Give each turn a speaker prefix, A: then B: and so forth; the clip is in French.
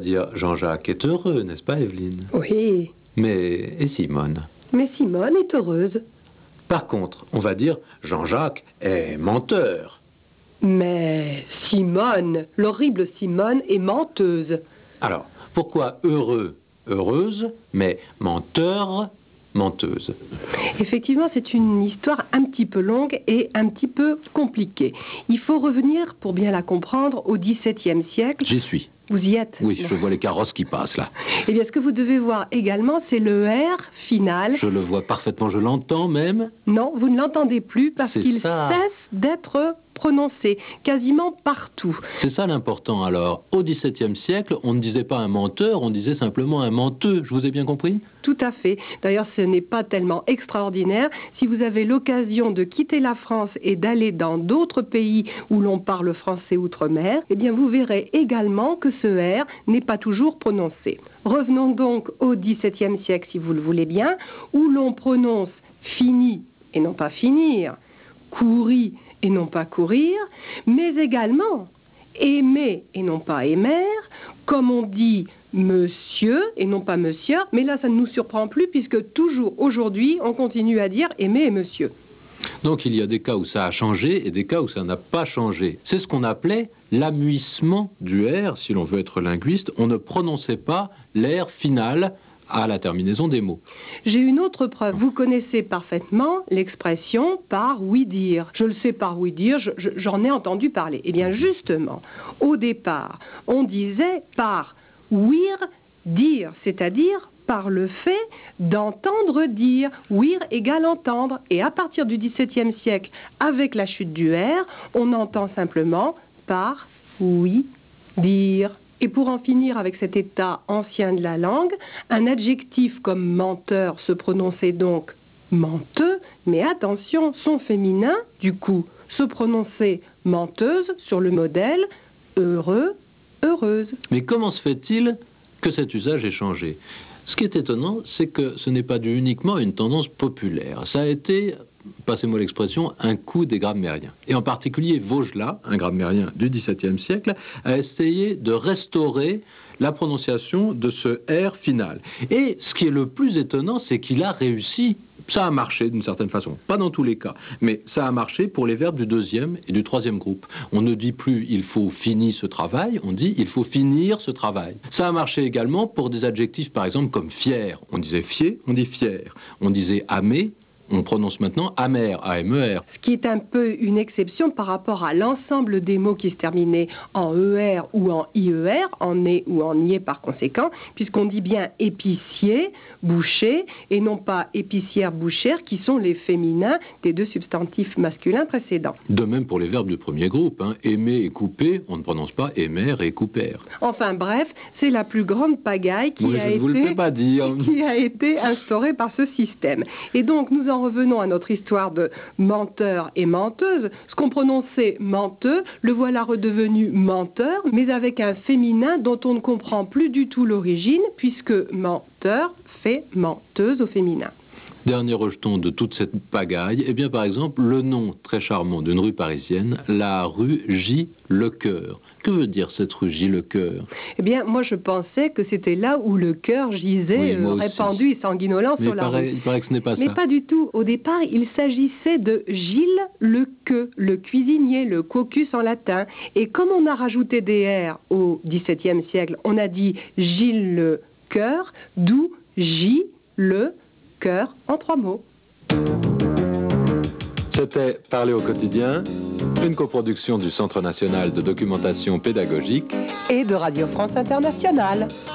A: C'est-à-dire, Jean-Jacques est heureux, n'est-ce pas, Evelyne?
B: Oui,
A: Et Simone?
B: mais Simone est heureuse.
A: Par contre, on va dire, Jean-Jacques est menteur.
B: Mais Simone, l'horrible Simone, est menteuse.
A: Alors, pourquoi heureux, heureuse, mais menteur, menteuse?
B: Effectivement, c'est une histoire un petit peu longue et un petit peu compliquée. Il faut revenir, pour bien la comprendre, au XVIIe siècle.
A: J'y suis.
B: Vous y êtes?
A: Oui, je vois les carrosses qui passent là.
B: Eh bien, ce que vous devez voir également, c'est le R final.
A: Je le vois parfaitement, je l'entends même.
B: Non, vous ne l'entendez plus parce
A: C'est
B: qu'il
A: ça.
B: cesse d'être prononcé quasiment partout.
A: C'est ça l'important alors. Au XVIIe siècle, on ne disait pas un menteur, on disait simplement un menteux. Je vous ai bien compris?
B: Tout à fait. D'ailleurs, ce n'est pas tellement extraordinaire. Si vous avez l'occasion de quitter la France et d'aller dans d'autres pays où l'on parle français outre-mer, eh bien, vous verrez également que ce R n'est pas toujours prononcé. Revenons donc au XVIIe siècle, si vous le voulez bien, où l'on prononce fini et non pas finir, courir et non pas courir, mais également aimer et non pas aimer, comme on dit monsieur et non pas monsieur, mais là ça ne nous surprend plus puisque toujours aujourd'hui on continue à dire aimer et monsieur.
A: Donc il y a des cas où ça a changé et des cas où ça n'a pas changé. C'est ce qu'on appelait l'amuissement du R, si l'on veut être linguiste. On ne prononçait pas l'air final à la terminaison des mots.
B: J'ai une autre preuve. Vous connaissez parfaitement l'expression par oui dire. Je le sais par oui dire, j'en ai entendu parler. Eh bien justement, au départ, on disait par ouïr dire, c'est-à-dire par le fait d'entendre dire. Ouïr égale entendre. Et à partir du XVIIe siècle, avec la chute du R, on entend simplement par oui dire. Et pour en finir avec cet état ancien de la langue, un adjectif comme menteur se prononçait donc menteux, mais attention, son féminin, du coup, se prononçait menteuse sur le modèle heureux, heureuse.
A: Mais comment se fait-il que cet usage ait changé? Ce qui est étonnant, c'est que ce n'est pas dû uniquement à une tendance populaire. Ça a été, passez-moi l'expression, un coup des grammairiens. Et en particulier Vaugelas, un grammairien du XVIIe siècle, a essayé de restaurer la prononciation de ce R final. Et ce qui est le plus étonnant, c'est qu'il a réussi. Ça a marché d'une certaine façon, pas dans tous les cas, mais ça a marché pour les verbes du deuxième et du troisième groupe. On ne dit plus « il faut finir ce travail », on dit « il faut finir ce travail ». Ça a marché également pour des adjectifs, par exemple, comme « fier ». On disait « fier », on dit « fier ». On disait « amé », on prononce maintenant « amer », A-M-E-R.
B: Ce qui est un peu une exception par rapport à l'ensemble des mots qui se terminaient en ER ou en IER, en né ou en nier par conséquent, puisqu'on dit bien épicier, boucher, et non pas épicière, bouchère, qui sont les féminins des deux substantifs masculins précédents.
A: De même pour les verbes du premier groupe, hein. Aimer et couper, on ne prononce pas aimer et couper.
B: Enfin bref, c'est la plus grande pagaille qui
A: Oui, je ne vous le fais pas dire.
B: Qui a été instaurée par ce système. Et donc nous en revenons à notre histoire de menteur et menteuse. Ce qu'on prononçait menteux, le voilà redevenu menteur, mais avec un féminin dont on ne comprend plus du tout l'origine, puisque menteur fait menteuse au féminin.
A: Dernier rejeton de toute cette pagaille, eh bien par exemple, le nom très charmant d'une rue parisienne, la rue J. Lecoeur. Que veut dire cette rue J. Lecoeur?
B: Eh bien, moi je pensais que c'était là où le cœur gisait,
A: Oui,
B: répandu et sanguinolent sur la rue.
A: Il paraît que ce n'est pas
B: Mais
A: ça.
B: pas du tout. Au départ, il s'agissait de Gilles Lequeux, le cuisinier, le cocus en latin. Et comme on a rajouté des R au XVIIe siècle, on a dit Gilles le cœur, d'où J. le cœur en 3 mots.
A: C'était Parler au quotidien, une coproduction du Centre national de documentation pédagogique
B: Et de Radio France Internationale.